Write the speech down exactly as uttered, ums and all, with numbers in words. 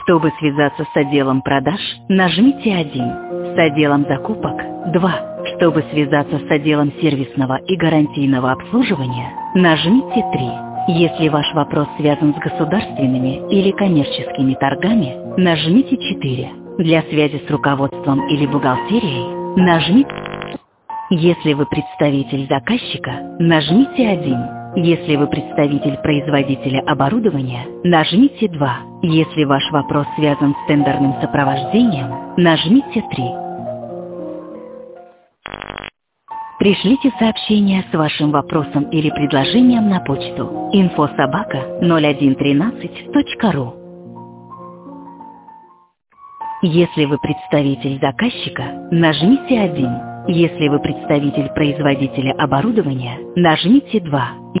Чтобы связаться с отделом продаж, нажмите один. С отделом закупок – два. Чтобы связаться с отделом сервисного и гарантийного обслуживания, нажмите три. Если ваш вопрос связан с государственными или коммерческими торгами, нажмите четыре. Для связи с руководством или бухгалтерией, нажмите. Если вы представитель заказчика, нажмите один. Если вы представитель производителя оборудования, нажмите два. Если ваш вопрос связан с тендерным сопровождением, нажмите три. Пришлите сообщение с вашим вопросом или предложением на почту инфо собака ноль один тринадцать точка ру. Если вы представитель заказчика, нажмите один. Если вы представитель производителя оборудования, нажмите два.